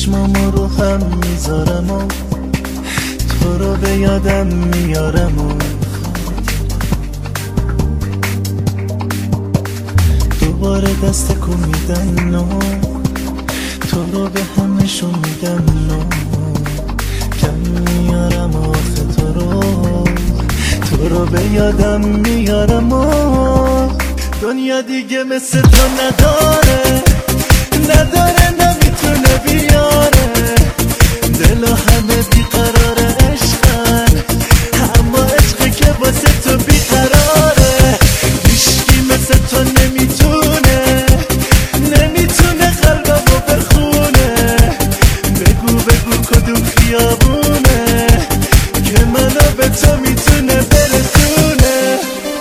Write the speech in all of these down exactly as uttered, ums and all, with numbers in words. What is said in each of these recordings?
چشمامو رو هم میذارم و تو رو به یادم میارم و دوباره دست کن میدن نو تو رو به همشون میگم نو کم میارم آخه تو رو تو رو به یادم میارم و دنیا دیگه مثل تو نداره نداره نمیتونه بیاره دلا همه بیقراره عشقن اما عشقی که واسه تو بیقراره هیچکی مثل تو نمیتونه نمیتونه قلبمو بخونه بگو بگو کدوم خیابونه که منو به تو میتونه برسونه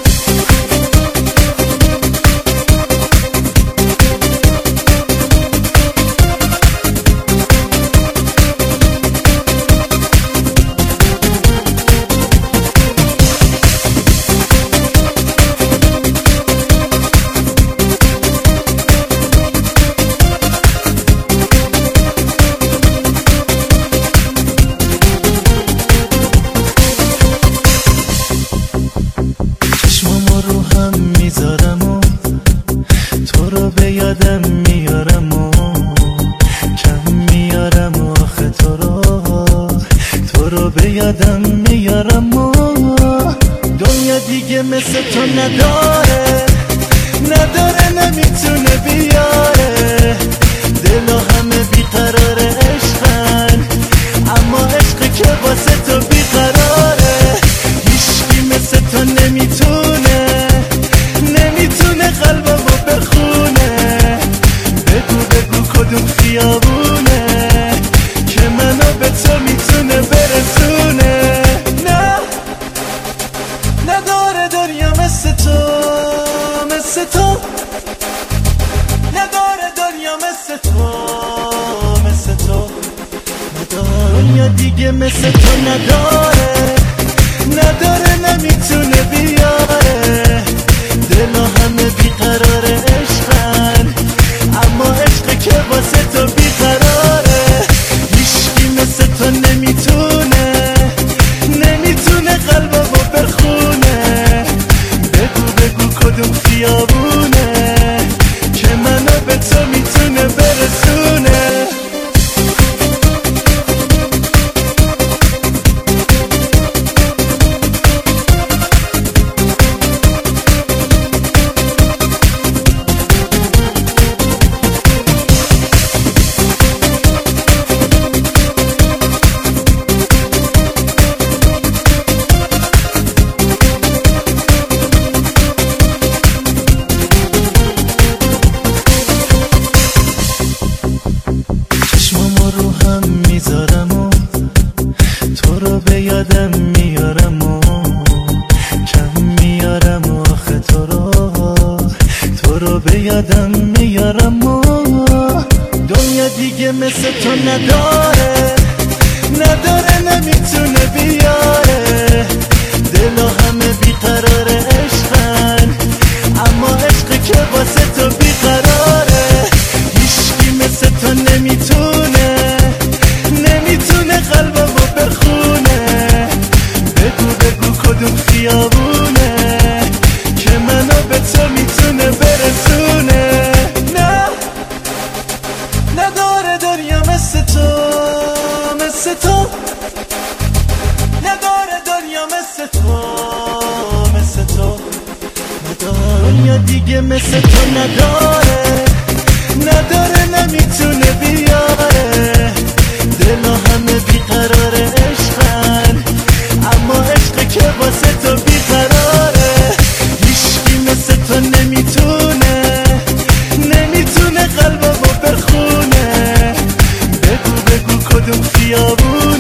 میذارم و تو رو به یادم میارم و کم میارم و آخه تو رو تو رو به یادم میارم و دنیا دیگه مثل تو نداره نداره نمیتونه بیاره دلا همه بیقراره عشقن اما عشقی که واسه تو بیقراره هیچکی مثل تو نمیتونه نمیتونه قلبمو بخونه بگو بگو کدوم خیابونه که منو به تو میتونه برسونه نه نداره دنیا مثل تو مثل تو نداره دنیا مثل تو مثل تو دنیا دیگه مثل تو نداره نداره نمیتونه بیاره دلا همه بیقراره عشقن اما عشقی که واسه تو بیقراره هیچکی مثل تو نمیتونه نمیتونه قلبمو بخونه بگو بگو کدوم خیابونه که منو به تو میتونه برسونه میذارم و تو رو به یادم میارم و کم میارم و آخه تو رو تو رو به یادم میارم و دنیا دیگه مثل تو نداره نداره نمیتونه بیاره دلا همه بیقراره عشقن اما عشقی که واسه تو بیقراره هیچکی مثل تو نمیتونه نمیتونه قلبمو بخونه بگو بگو کدوم خیابونه که منو به تو میتونه برسونه نه نداره دنیا مثل تو مثل تو نداره دنیا مثل تو مثل تو دنیا دیگه مثل تو نداره نداره نمیتونه بیاره دلا همه بیقراره عشقن اما عشقی که واسه تو بیقراره هیچکی مثل تو نمیتونه نمیتونه قلبمو بخونه بگو بگو کدوم خیابون